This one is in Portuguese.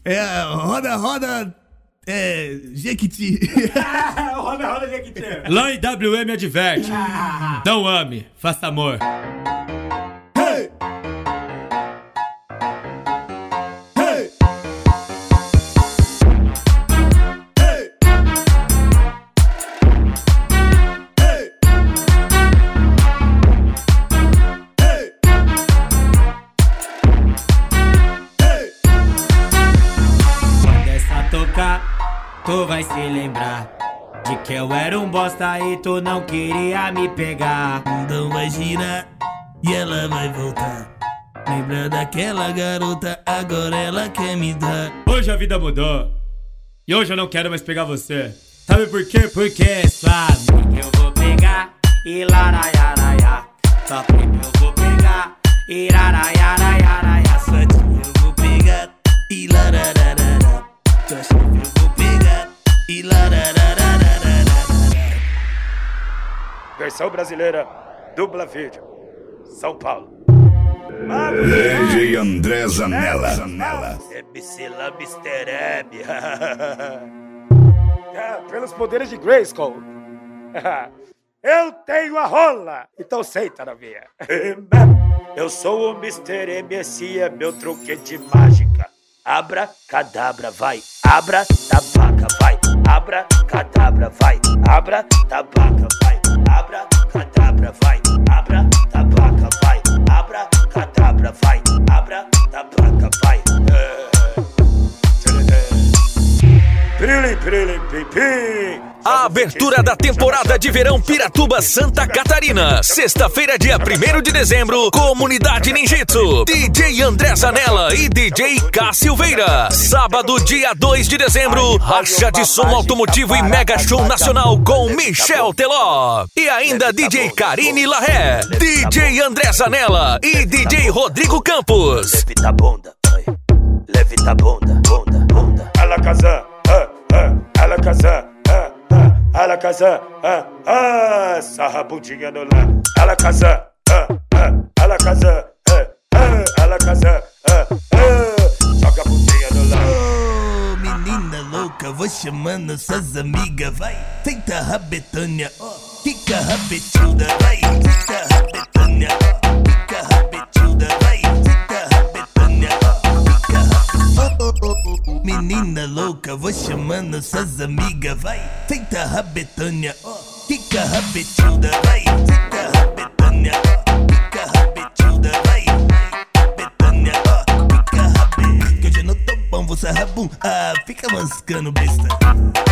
Roda, Jequiti. Roda, Jequiti. Lá em WM adverte. Não ame, faça amor. Hey! Hey! Hey! Hey! Hey! Hey! Quando essa tocar, tu vai se lembrar de que eu era um bosta e tu não queria me pegar. Então vai girar e ela vai voltar. Lembra daquela garota, agora ela quer me dar. Hoje a vida mudou e hoje eu não quero mais pegar você. Sabe por quê? Porque sua amiga eu vou pegar e laraiaraia. Sua prima eu vou pegar e laraiaraia. Sua tia eu vou pegar e larararara. Tua chefe eu vou pegar e larararara. Versão brasileira, dubla vídeo, São Paulo. DJ André Zanella. MC Mr. M. Pelos poderes de Grayskull. Eu tenho a rola, então senta na minha. Eu sou o Mr. M, esse é meu truque de mágica. Abra, cadabra, vai. Abra, tabaca, vai. Abra, cadabra, vai. Abra, tabaca, vai. Abra, cadabra, vai. Abra, tabaca, vai. Abra, cadabra, vai. Abra, tabaca, vai. Pirim, pirim, pim, pim. A abertura da temporada de verão Piratuba, Santa Catarina. Sexta-feira, dia 1º de dezembro, Comunidade Ninjitsu. DJ André Zanella e DJ K. Silveira. Sábado, dia 2 de dezembro, Racha de Som Automotivo e Mega Show Nacional com Michel Teló. E ainda DJ Karine Larré, DJ André Zanella e DJ Rodrigo Campos. Levita a bunda, levita a bunda, bunda. Alakazam, Alakazam. Alakazam, sarra a bundinha no lá. Alakazam, Alakazam, Alakazam, joga a bundinha no lá. Oh, menina louca, vou chamando suas amigas, vai. Senta a rabetânia, fica rabetilda, vai. Senta a rabetânia, fica rabetilda, vai. Senta a rabetânia, fica rabetilda. Menina louca, vou chamando suas amigas, vai. Senta a rabetânia, fica rabetilda, vai. Senta a rabetânia, fica rabetilda, vai. Rabetânia, fica rabetilda. Que hoje eu não tô bom, vou sarrar bum. Fica mascando besta.